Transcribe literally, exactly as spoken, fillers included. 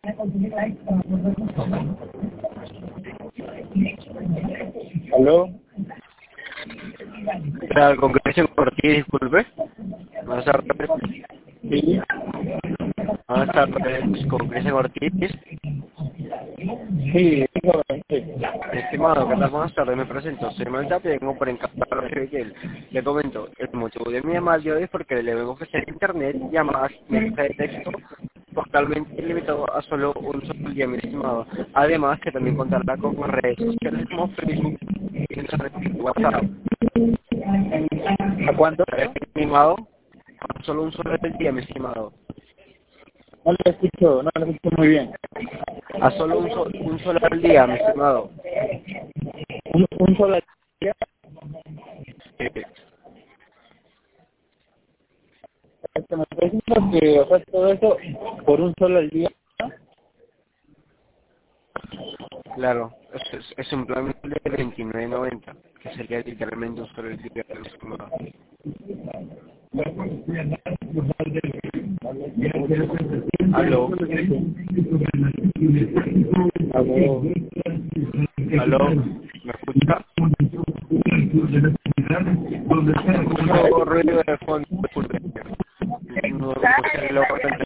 ¿Aló? Al Congreso Ortiz, disculpe. Buenas tardes. Sí. Buenas tardes, Congreso Ortiz. Sí, dígame, sí. Estimado, ¿qué tal? Buenas tardes, me presento. Soy Manuel Tapia, vengo por encargar de Le comento, el motivo de mi llamada de hoy es porque le vengo a ofrecer internet, llamadas, mensajes de texto, totalmente limitado a solo un solo día, mi estimado. Además, que también contará con redes sociales como Facebook y WhatsApp. ¿A cuánto? Estimado, solo un solo día, mi estimado. No le escucho, no le escucho muy bien. A solo un, so, un solo al día, mi estimado. ¿Un, un solo día? Eh, Este, me está diciendo que ofrece todo eso por un solo al día. claro, es, es, es un plan de veintinueve noventa, que sería literalmente un solo al día, mi estimado. Aló. Aló. Aló. ¿Me escucha? Escucho ruido de fondo, disculpe. No, no sé lo